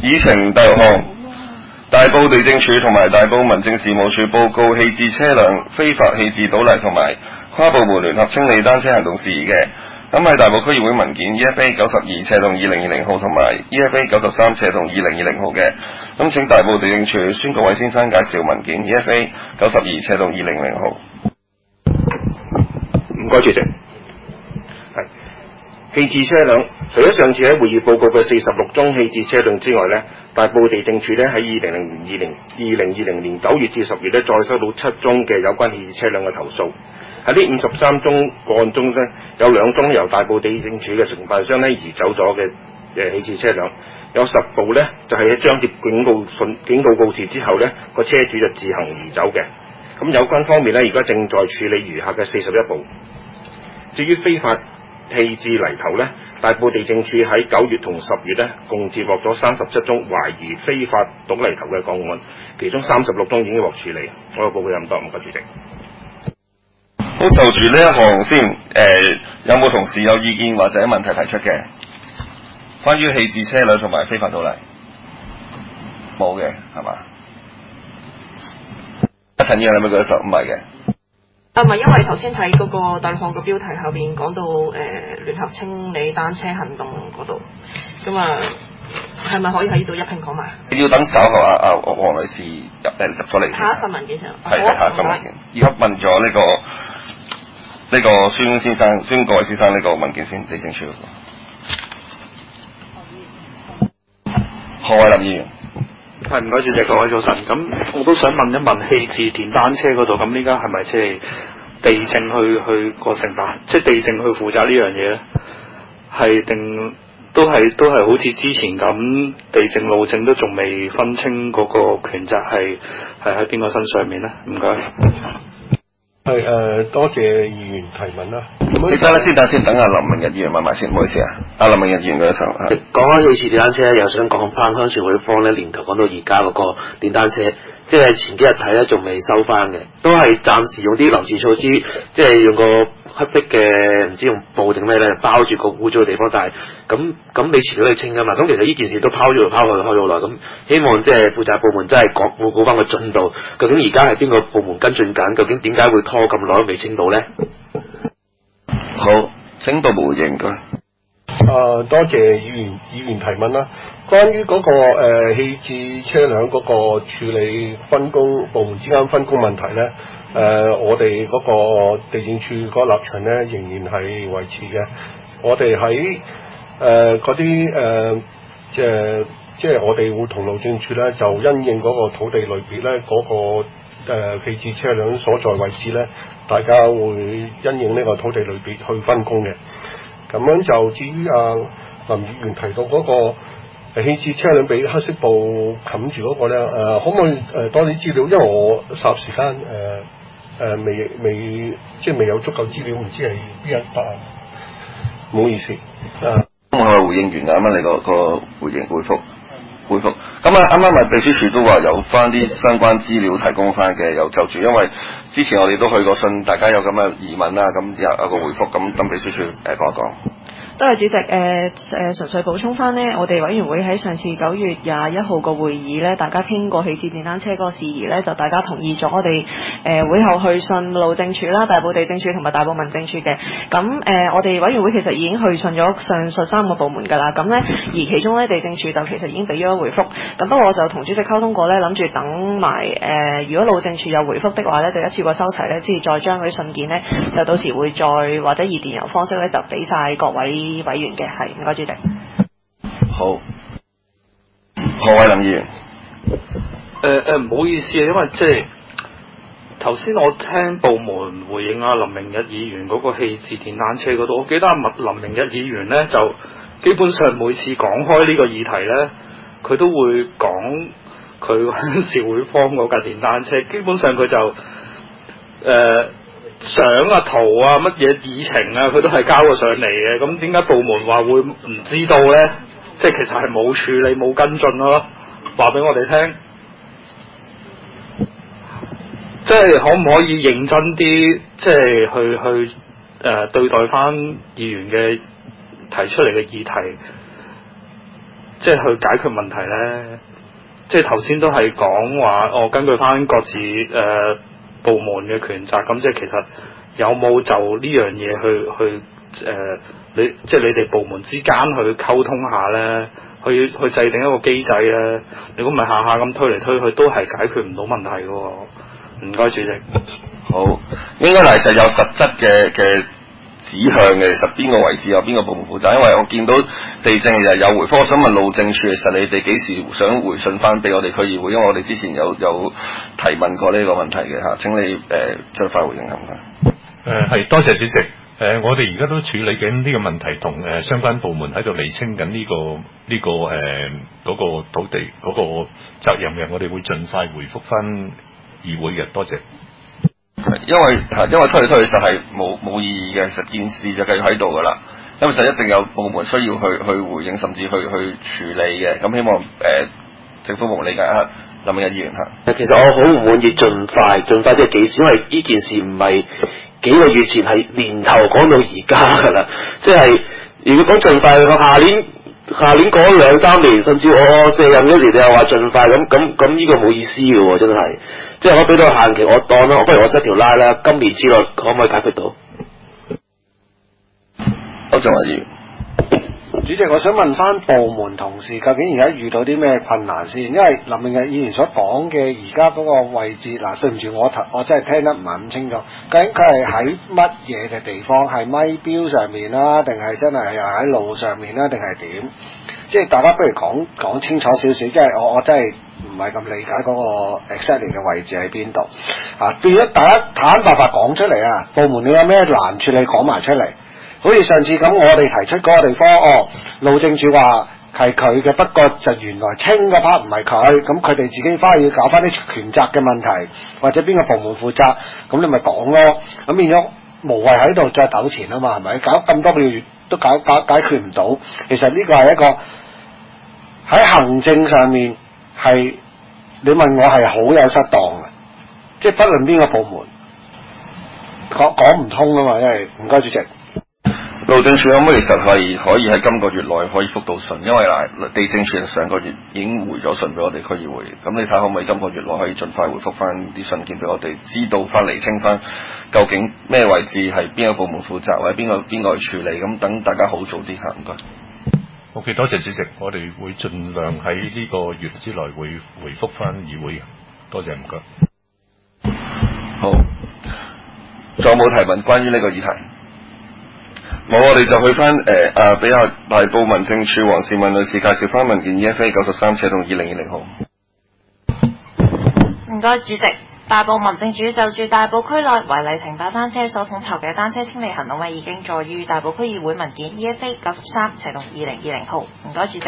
議程第6項，大埔地政處同埋大埔民政事務處報告棄置車輛、非法棄置倒泥同埋跨部門聯合清理單車行動事宜嘅。咁喺大埔區議會文件 EFA92/2020 號同埋 EFA93/2020 號嘅。咁請大埔地政處孫國偉先生介紹文件 EFA92/2020 號。 唔該，主席。棄置車輛，除咗上次喺會議報告嘅46宗棄置車輛之外呢，大埔地政處咧喺2020年9月至10月咧，再收到7宗嘅有關棄置車輛嘅投訴。喺呢53宗個案中呢，有2宗由大埔地政處嘅承辦商咧移走咗嘅棄置車輛，有10部呢就係喺張貼警告告示之後呢，個車主就自行移走嘅。咁有關方面呢，而家正在處理餘下嘅41部。至於非法棄置泥頭呢，大埔地政處喺9月同10月呢，共接獲咗37宗懷疑非法倒泥頭嘅個案，其中36宗已經獲處理。我嘅報告咁多，唔該主席。 好，就住呢一項先，有冇同事有意見或者問題提出嘅？關於棄置車輛同埋非法倒泥，冇嘅係嘛？陳議員係咪舉手？唔係嘅。 唔係，因為頭先睇嗰個第6項嘅標題後邊講到聯合清理單車行動嗰度，咁啊係咪可以喺呢度一併講埋？ 要等稍後黃女士入咗嚟。 下一份文件上。 係下一份文件。而家問咗呢個孫國偉先生呢個文件先，地政處嗰個。何偉林議員。 係，唔該主席，各位早晨。咁我都想問一問棄置電單車嗰度，咁呢家係咪即係地政去個承辦，即係地政去負責呢樣嘢咧？係定都係好似之前咁，地政路政都仲未分清嗰個權責係喺邊個身上面咧？唔該。 係多謝議員提問啦。 你等先，等阿林明日議員問埋先，唔好意思啊。阿林明日議員嗰時候講開棄置電單車，又想講翻鄉事會方咧，年頭講到而家嗰個電單車，即係前幾日睇咧，仲未收翻嘅，都係暫時用啲臨時措施，即係用個黑色嘅唔知用布定咩咧包住個污糟嘅地方，但係咁你遲早要清㗎嘛。咁其實呢件事都拋咗開咗好耐，咁希望即係負責部門真係報告翻個進度，究竟而家係邊個部門跟進緊？究竟點解會拖咁耐都未清到咧？ 好，請部門回應佢。 多謝議員提問啦。關於嗰個棄置車輛嗰個處理部門之間分工問題咧，我哋嗰個地政處嗰個立場咧仍然係維持嘅。我哋喺嗰啲即係我哋會同路政處咧就因應嗰個土地類別咧嗰個棄置車輛所在位置咧，大家會因應呢個土地類別去分工嘅。咁樣就至於林議員提到嗰個棄置車輛俾黑色布冚住嗰個咧，可唔可以多啲資料？因為我霎時間未有足夠資料，唔知係邊一班。唔好意思。 我係回應完啱啱你個回覆。咁啱啱咪秘書處都話有翻啲相關資料提供翻嘅，有就住，因為之前我哋都去過信，大家有咁嘅疑問啦，咁有個回覆，咁等秘書處講一講。 多謝主席，純粹補充翻呢，我哋委員會喺上次9月21號個會議呢，大家傾過棄置電單車嗰個事宜呢，就大家同意咗我哋會後去信路政處啦、大埔地政處同埋大埔民政處嘅。咁我哋委員會其實已經去信咗上述3個部門㗎啦。咁呢，而其中呢，地政處就其實已經俾咗回覆。咁不過我就同主席溝通過呢，諗住等埋如果路政處有回覆的話呢，就一次過收齊呢，先至再將嗰啲信件呢，就到時會再或者以電郵方式呢，就俾晒各位委員嘅。係，唔該主席。 好，何偉林議員。 唔好意思啊，因為即係頭先我聽部門回應林明日議員嗰個棄置電單車嗰度，我記得林明日議員咧就基本上每次講開呢個議題咧，佢都會講佢鄉事會方嗰架電單車，基本上佢就相啊、圖啊、乜嘢議程啊，佢都係交過上嚟嘅。咁點解部門話會唔知道咧？即係其實係冇處理、冇跟進咯。話俾我哋聽，即係可唔可以認真啲，即係去對待翻議員嘅提出嚟嘅議題， 即係去解決問題咧？即係頭先都係講話，根據翻各自部門嘅權責，咁即係其實有冇就呢樣嘢去即係你哋部門之間去溝通下咧，去制定一個機制咧？如果唔係下下咁推嚟推去，都係解決唔到問題嘅喎。唔該，主席。 好，應該係實有實質嘅指向嘅，其實邊個位置有邊個部門負責？因為我見到地政又有回覆，我想問路政署，其實你哋幾時想回信翻俾我哋區議會？因為我哋之前有提問過呢個問題嘅嚇，請你盡快回應下唔該。 係多謝主席。我哋而家都處理緊呢個問題，同相關部門喺度釐清緊嗰個土地嗰個責任嘅，我哋會盡快回覆翻議會嘅。多謝。 因為推嚟推去實係冇意義嘅，其實件事就繼續喺度噶啦。因為實一定有部門需要去回應，甚至去處理嘅。咁希望政府部門理解下。林明日議員嚇。 其實我好唔滿意盡快即係幾時，因為呢件事唔係幾個月前，係年頭講到而家㗎啦。即係如果講盡快，下年過咗2-3年，甚至我卸任嗰時你又話盡快，咁呢個冇意思嘅喎，真係。即係我俾到限期，我當啦，不如我塞條拉啦，今年之內可唔可以解決到？ 歐正華議員。 主席，我想問翻部門同事，究竟而家遇到啲咩困難先？因為林明日議員所講嘅而家嗰個位置，嗱，對唔住，我真係聽得唔係咁清楚。究竟佢係喺乜嘢嘅地方？係咪標上面啦，定係真係喺路上面啦，定係點？即係大家不如講清楚少少，即係我真係唔係咁理解嗰個 exactly 嘅位置喺邊度啊？變咗大家坦白講出嚟啊！部門你有咩難處，你講埋出嚟。好似上次咁，我哋提出嗰個地方，路政署話係佢嘅，不過就原來清嗰 part 唔係佢，咁佢哋自己翻去要搞翻啲權責嘅問題，或者邊個部門負責，咁你咪講咯。咁變咗無謂喺度再糾纏啊嘛，係咪？搞咁多個月都解決唔到，其實呢個係一個喺行政上面係你問我係好有失當嘅，即係不論邊個部門講唔通啊嘛，因為唔該主席。 路政署可唔可以其實係可以喺今個月內可以覆到信？因為地政署上個月已經回咗信俾我哋區議會，咁你睇可唔可以今個月內可以盡快回覆翻啲信件俾我哋，知道翻釐清翻究竟咩位置係邊個部門負責，或者邊個去處理，咁等大家好做啲嚇。唔該。 OK， 多謝主席，我哋會盡量喺呢個月之內會回覆翻議會嘅。多謝，唔該。 好，仲有冇提問關於呢個議題？冇，我哋就去翻俾大埔民政處黃善文女士介紹翻文件 EFA 93/2020號。 唔該，主席。大埔民政處就住大埔區內違例停擺單車所統籌嘅單車清理行動已經載於大埔區議會文件 EFA 93/2020號。唔該，主席。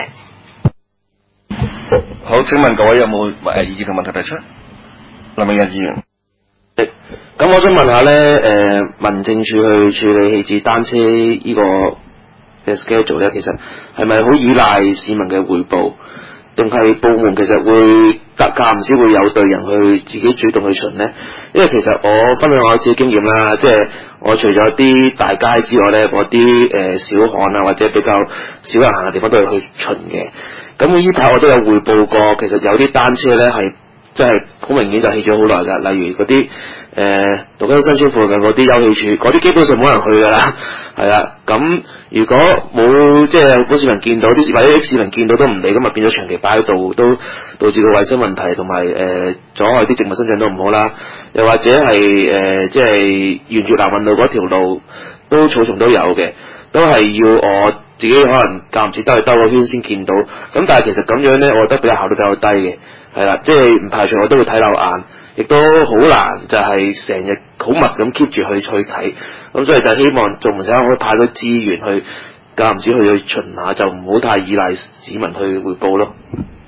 好，請問各位有冇意見同問題提出？林明日議員。 咁我想問下咧，民政處去處理棄置單車呢個嘅 schedule 咧，其實係咪好依賴市民嘅匯報，定係部門其實會間唔時會有隊人去自己主動去巡咧？因為其實我分享我自己經驗啦，即係我除咗啲大街之外咧，嗰啲小巷啊或者比較少人行嘅地方都係去巡嘅。咁呢排我都有匯報過，其實有啲單車咧係真係好明顯就棄咗好耐㗎，例如嗰啲杜根新村附近嗰啲休憩處，嗰啲基本上冇人去㗎啦，係啦。咁如果冇即係好市民見到啲，或者啲市民見到都唔理，咁啊變咗長期擺喺度，都導致個衞生問題同埋阻礙啲植物生長都唔好啦。又或者係即係沿住南運路嗰條路都草叢都有嘅，都係要我自己可能間唔時兜去兜個圈先見到。咁但係其實咁樣咧，我覺得比較效率比較低嘅，係啦，即係唔排除我都會睇漏眼。亦都好難，就係成日好密咁 keep 住去睇，咁所以就希望做門口可以派多資源去間唔時去巡下，就唔好太依賴市民去匯報咯。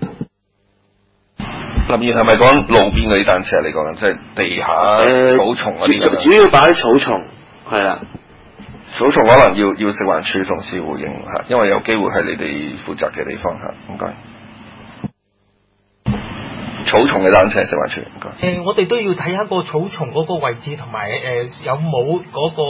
林議員係咪講路邊嗰啲單車嚟講緊，即係地下草叢嗰啲？ 主要擺喺草叢，係啦。 草叢可能要食環署同事回應嚇，因為有機會係你哋負責嘅地方嚇。唔該。草叢嘅單車食環署，唔該。 我哋都要睇下個草叢嗰個位置同埋有冇嗰個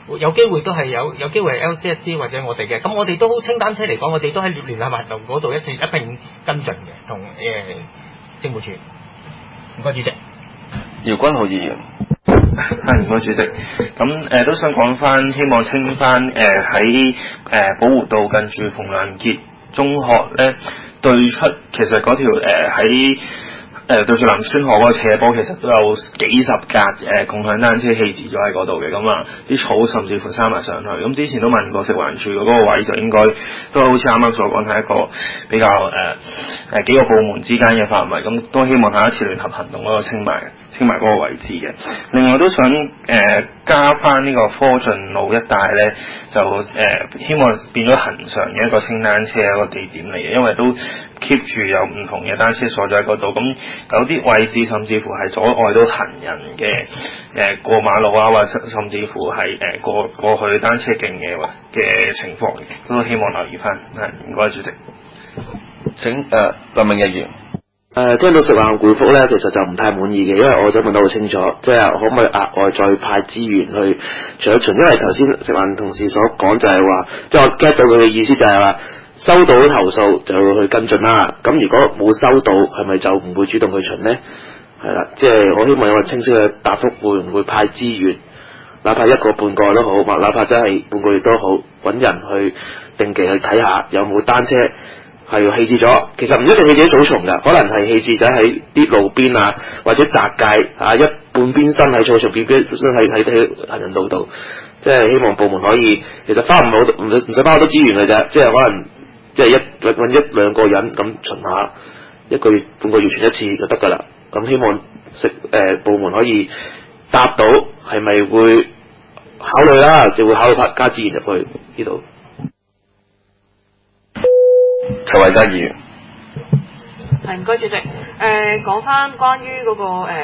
有機會都係有機會係 LCSC 或者我哋嘅，咁我哋都清單車嚟講，我哋都喺聯合行動嗰度一並跟進嘅，同政務處。唔該主席。 姚君豪議員。 係，唔該主席。咁都想講翻，希望清翻喺寶湖道近住馮良傑中學咧對出，其實嗰條喺對住林村河嗰個斜坡，其實都有幾十架共享單車棄置咗喺嗰度嘅，咁啊啲草甚至乎生埋上去。咁之前都問過食環署嗰個位，就應該都好似啱啱所講係一個比較幾個部門之間嘅範圍，咁都希望下一次聯合行動嗰度清埋嗰個位置嘅。另外都想加翻呢個科進路一帶咧，就希望變咗恆常嘅一個清單車一個地點嚟嘅，因為都 keep 住有唔同嘅單車鎖咗喺嗰度，咁有啲位置甚至乎係阻礙到行人嘅過馬路啊，或者甚至乎係過去單車徑嘅情況嘅，都希望留意翻。唔該主席。 請林明日議員。 聽到食環回覆咧，其實就唔太滿意嘅，因為我想問得好清楚，即係可唔可以額外再派資源去巡一巡？因為頭先食環同事所講就係話，即係我 get 到佢嘅意思就係話，收到投訴就要去跟進啦。咁如果冇收到，係咪就唔會主動去巡呢？係啦，即係我希望有個清晰嘅答覆，會唔會派資源，哪怕一個半個都好，或哪怕真係半個月都好，揾人去定期去睇下有冇單車係棄置咗。其實唔一定棄置喺草叢㗎，可能係棄置咗喺啲路邊啊，或者窄界啊，一半邊身喺草叢，邊邊身喺行人道度。即係希望部門可以，其實花唔使花好多資源嘅啫，即係可能即係揾一兩個人咁巡下，一個月半個月巡一次就得㗎啦。咁希望部門可以答到係咪會考慮啦，就會考慮加資源入去呢度。 陳慧嘉議員。 係，唔該主席。講翻關於嗰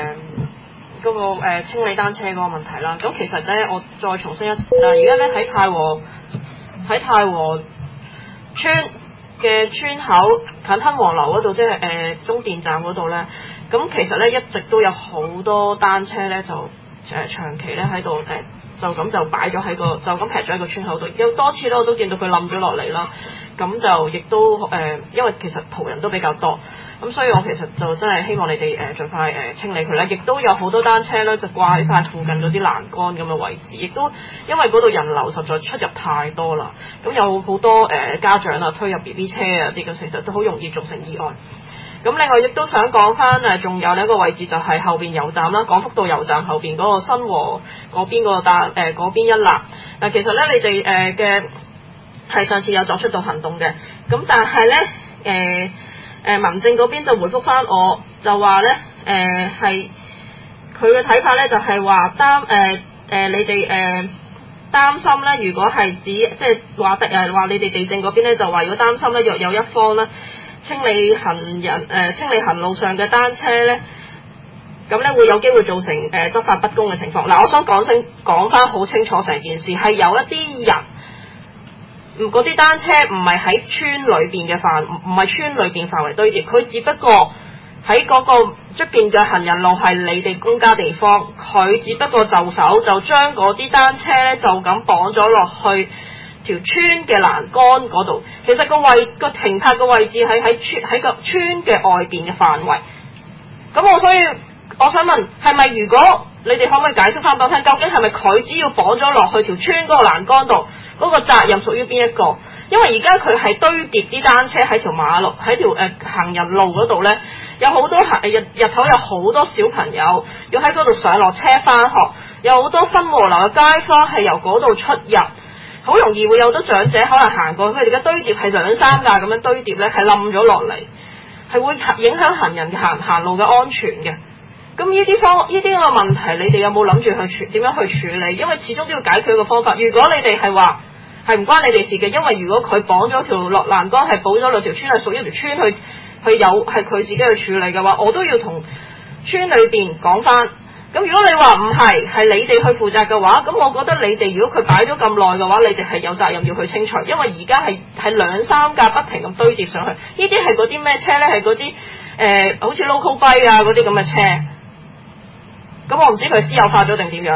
個清理單車嗰個問題啦。咁其實咧，我再重申一次啦。而家咧喺太和村嘅村口近吞和樓嗰度，即係中電站嗰度咧。咁其實咧一直都有好多單車咧，就長期咧喺度就咁就擺咗喺就咁劈咗喺個村口度。有多次咧，我都見到佢冧咗落嚟啦。咁就亦都因為其實途人都比較多，咁所以我其實就真係希望你哋盡快清理佢啦。亦都有好多單車咧就掛喺晒附近嗰啲欄杆咁嘅位置，亦都因為嗰度人流實在出入太多啦，咁有好多家長啊推入 BB 車啊啲咁，其實都好容易造成意外。咁另外亦都想講翻仲有呢一個位置就係後邊油站啦，廣福道油站後邊嗰個新和嗰邊嗰邊一欄。嗱，其實咧你哋嘅係上次有作出到行動嘅，咁但係咧民政嗰邊就回覆翻我，就話咧係佢嘅睇法咧就係話你哋擔心咧，如果係指即係話你哋地政嗰邊咧就話如果擔心咧若有一方咧清理行路上嘅單車咧，咁咧會有機會造成執法不公嘅情況。嗱，我想講翻好清楚成件事，係有一啲人嗰啲單車唔係喺村裏邊嘅唔係村裏邊範圍堆疊，佢只不過喺嗰個出邊嘅行人路係你哋公家地方，佢只不過就手就將嗰啲單車咧就咁綁咗落去條村嘅欄杆嗰度。其實個停泊嘅位置喺個村嘅外邊嘅範圍。咁所以我想問，係咪如果你哋可唔可以解釋翻俾我聽，究竟係咪佢只要綁咗落去條村嗰個欄杆度，嗰個責任屬於邊一個？因為而家佢係堆疊啲單車喺條馬路喺條行人路嗰度咧，有好多日頭有好多小朋友要喺嗰度上落車翻學，有好多分和樓嘅街坊係由嗰度出入，好容易會有好多長者可能行過，佢哋嘅堆疊係2、3架咁樣堆疊咧，係冧咗落嚟，係會影響行人行路嘅安全嘅。咁呢啲咁嘅問題，你哋有冇諗住點樣去處理？因為始終都要解決一個方法。如果你哋係話係唔關你哋事嘅，因為如果佢綁咗條落欄杆係綁咗兩條村，係屬於條村係佢自己去處理嘅話，我都要同村裏邊講翻。咁如果你話唔係你哋去負責嘅話，咁我覺得你哋如果佢擺咗咁耐嘅話，你哋係有責任要去清除，因為而家係2、3架不停咁堆疊上去。呢啲係嗰啲咩車咧？係嗰啲好似 local bike 啊嗰啲咁嘅車。咁我唔知佢私有化咗定點樣啦。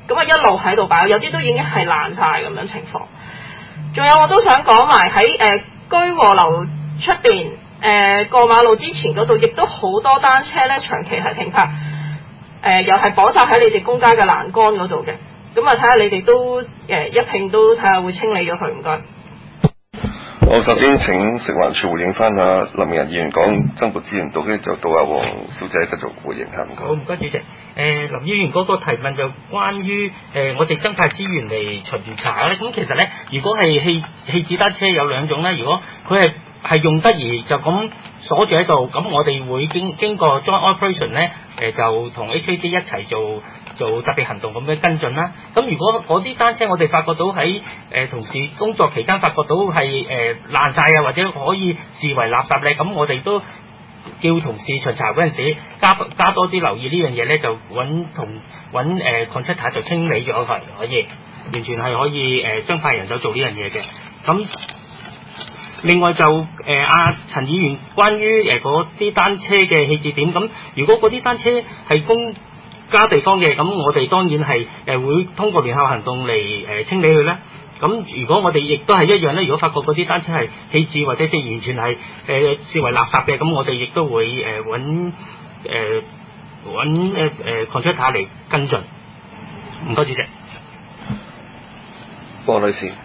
咁啊一路喺度擺，有啲都已經係爛晒咁樣情況。仲有我都想講埋喺居和樓出邊過馬路之前嗰度，亦都好多單車咧長期係停泊，又係綁晒喺你哋公街嘅欄杆嗰度嘅。咁啊睇下你哋都一併都睇下會清理咗佢，唔該。 我首先請食環署回應翻下林明仁議員講增撥資源度，跟住就到阿黃小姐繼續回應下，唔該。 好，唔該主席。林議員嗰個提問就關於我哋增派資源嚟巡住查咧。咁其實咧，如果係棄置單車有兩種咧，如果佢係用得而就咁鎖住喺度，咁我哋會經過 joint operation 咧，就同 HAD 一齊做特別行動咁樣跟進啦。咁如果嗰啲單車我哋發覺到喺同事工作期間發覺到係爛晒啊，或者可以視為垃圾咧，咁我哋都叫同事巡查嗰陣時加多啲留意呢樣嘢咧，就揾 contractor 就清理咗佢，可以完全係可以增派人手做呢樣嘢嘅。咁另外就陳議員關於嗰啲單車嘅棄置點，咁如果嗰啲單車係公家地方嘅，咁我哋當然係會通過聯合行動嚟清理佢啦。咁如果我哋亦都係一樣咧，如果發覺嗰啲單車係棄置或者即係完全係視為垃圾嘅，咁我哋亦都會揾contractor 嚟跟進。唔該主席。 黃女士。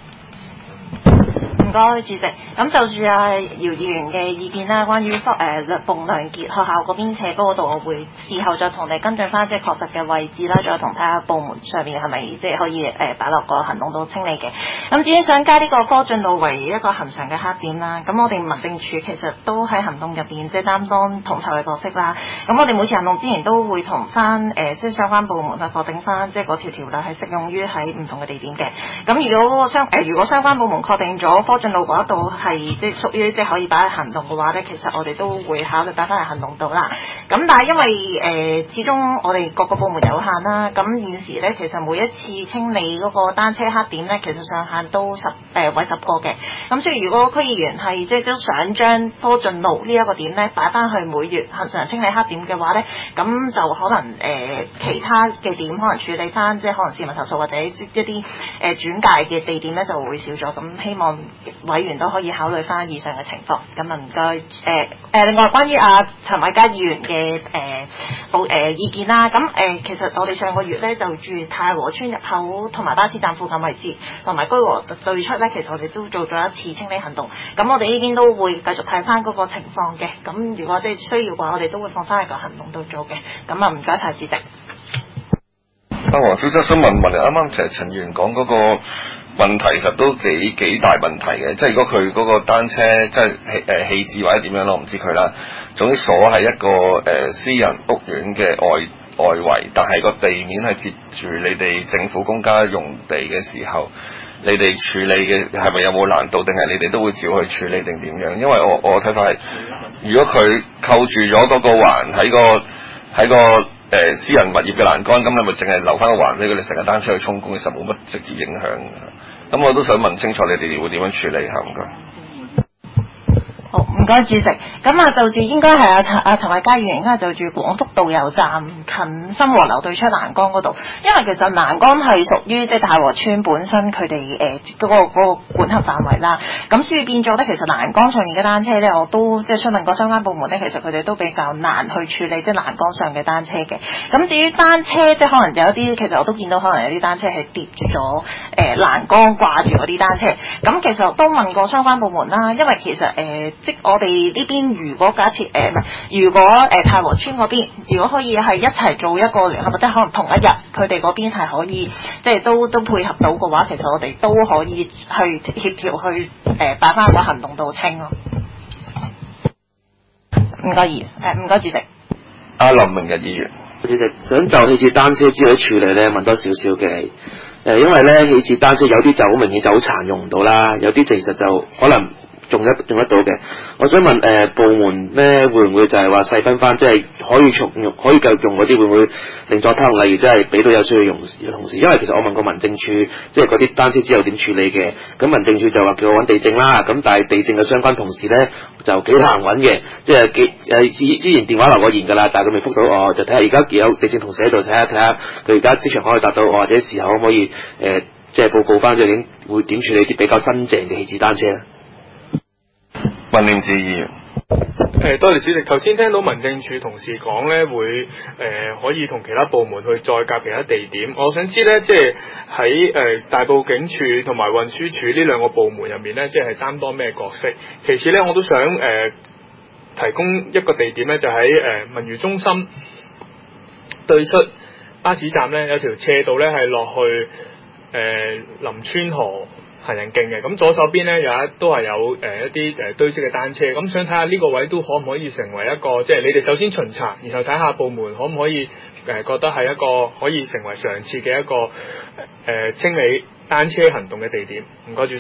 唔該主席，咁就住姚議員嘅意見啦，關於鳳良傑學校嗰邊斜坡嗰度，我會事後再同你跟進翻，即係確實嘅位置啦，再同睇下部門上面係咪即係可以擺落個行動度清理嘅。咁至於想加呢個科進路為一個恆常嘅黑點啦，咁我哋民政處其實都喺行動入邊即係擔當統籌嘅角色啦。咁我哋每次行動之前都會同翻即係相關部門去確定翻，即係嗰條條例係適用於喺唔同嘅地點嘅。咁如果相關部門確定咗科進路嗰一度係即係屬於即係可以擺喺行動嘅話咧，其實我哋都會考慮擺翻喺行動度啦。咁但係因為始終我哋各個部門有限啦，咁現時咧其實每一次清理嗰個單車黑點咧，其實上限都為10個嘅。咁所以如果區議員係即係都想將科進路呢一個點咧擺翻去每月恆常清理黑點嘅話咧，咁就可能其他嘅點可能處理翻，即係可能市民投訴或者一啲轉介嘅地點咧就會少咗。咁希望委員都可以考慮翻以上嘅情況。咁啊唔該。另外關於陳偉嘉議員嘅意見啦，咁其實我哋上個月咧就住太和村入口同埋巴士站附近位置同埋居和對出咧，其實我哋都做咗一次清理行動。咁我哋呢邊都會繼續睇翻嗰個情況嘅。咁如果即係需要嘅話，我哋都會放翻喺個行動度做嘅。咁啊唔該晒主席。 黃小姐想問你，啱啱其實陳議員講嗰個問題，其實都幾大問題嘅。即係如果佢嗰個單車即係棄置或者點樣咯，我唔知佢啦。總之鎖喺一個私人屋苑嘅外圍，但係個地面係接住你哋政府公家用地嘅時候，你哋處理嘅係咪有冇難度，定係你哋都會照去處理定點樣？因為我睇法係，如果佢扣住咗嗰個環喺個私人物業嘅欄杆，咁你咪淨係留翻個環俾佢哋成日單車去衝攻，其實冇乜直接影響嘅。咁我都想問清楚你哋會點樣處理下，唔該。 好，唔該主席。咁就住應該係陳偉嘉議員應該就住廣福道油站近新和樓對出欄杆嗰度，因為其實欄杆係屬於即係太和村本身佢哋嗰個管轄範圍啦。咁所以變咗咧，其實欄杆上面嘅單車咧，我都即係詢問過相關部門咧，其實佢哋都比較難去處理即係欄杆上嘅單車嘅。咁至於單車，即係可能有一啲，其實我都見到可能有啲單車係疊住咗欄杆掛住嗰啲單車。咁其實都問過相關部門啦，因為其實即我哋呢邊如果假設如果太和村嗰邊如果可以係一齊做一個聯合，或者可能同一日佢哋嗰邊係可以即係都配合到嘅話，其實我哋都可以去協調去擺翻個行動度清咯。唔該唔該主席。 林明日議員， 主席想就棄置單車之類處理咧問多少少嘅因為咧棄置單車有啲就好明顯就好殘用唔到啦，有啲其實就可能用得到嘅。我想問部門咧會唔會就係話細分翻，即係可以繼續用嗰啲，會唔會另作他用？例如即係俾到有需要用同事，因為其實我問過民政處，即係嗰啲單車之後點處理嘅，咁民政處就話叫我揾地政啦，咁但係地政嘅相關同事咧就幾難揾嘅，即係之前電話留過言㗎啦，但係佢未覆到我，就睇下而家有地政同事喺度睇下佢而家職場可以答到我，或者事後可唔可以即係報告翻究竟會點處理啲比較新淨嘅棄置單車咧？ 文念志議員。 多謝主席。頭先聽到民政處同事講咧，會可以同其他部門去再夾其他地點。我想知咧，即係喺大埔警署同埋運輸署呢兩個部門入面咧，即係擔當咩角色？其次咧，我都想提供一個地點咧，就喺文娛中心對出巴士站咧，有條斜道咧係落去林村河行人徑嘅，咁左手邊咧都係有一啲堆積嘅單車，咁想睇下呢個位都可唔可以成為一個，即係你哋首先巡查，然後睇下部門可唔可以覺得係一個可以成為常設嘅一個清理單車行動嘅地點。唔該主席。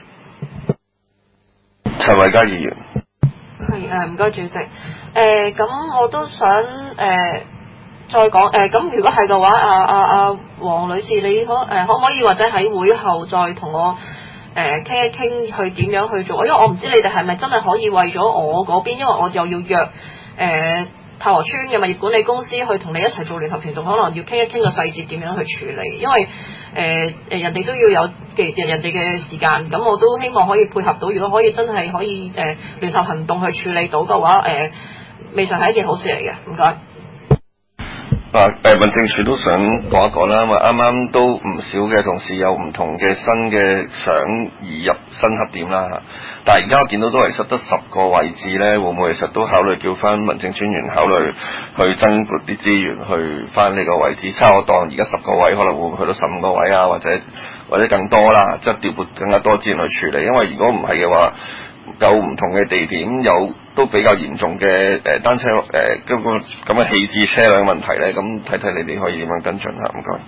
陳慧嘉議員。 係唔該主席。咁我都想再講咁如果係嘅話，黃女士你可唔可以或者喺會後再同我傾一傾去點樣去做？因為我唔知你哋係咪真係可以為咗我嗰邊，因為我又要約太和村嘅物業管理公司去同你一齊做聯合團動，可能要傾一傾個細節點樣去處理，因為人哋都要有人哋嘅時間，咁我都希望可以配合到。如果可以真係可以聯合行動去處理到嘅話，未嘗係一件好事嚟嘅。唔該。 民政處都想講一講啦，因為啱啱都唔少嘅同事有唔同嘅新嘅想移入新核點啦，但係而家我見到都係實得10個位置咧，會唔會其實都考慮叫翻民政專員考慮去增撥啲資源去翻呢個位置？差我當而家10個位可能會去到15個位啊，或者更多啦，即係調撥更加多資源去處理。因為如果唔係嘅話，有唔同嘅地點有都比較嚴重嘅單車咁嘅棄置車輛問題咧，咁睇睇你哋可以點樣跟進下？唔該。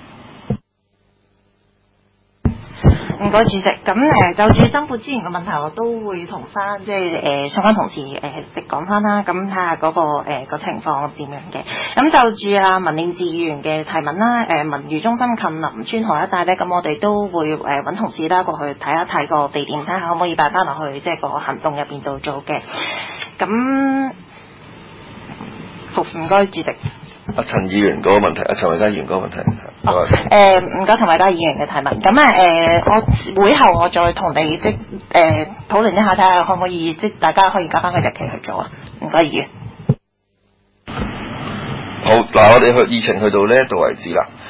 唔該主席，咁就住增撥資源嘅問題，我都會同翻即係相關同事講翻啦，咁睇下嗰個情況點樣嘅。咁就住民政志議員嘅提問啦，文娛中心近林村河一帶咧，咁我哋都會揾同事啦過去睇一睇個地點，睇下可唔可以擺翻落去即係個行動入邊度做嘅。咁好，唔該主席。 陳議員嗰個問題，陳慧嘉議員嗰個問題。 唔該，陳慧嘉議員嘅提問。咁我會後我再同你討論一下，睇下可唔可以大家可以加翻個日期去做啊？唔該，議員。 好嗱，我哋議程去到呢一度為止啦。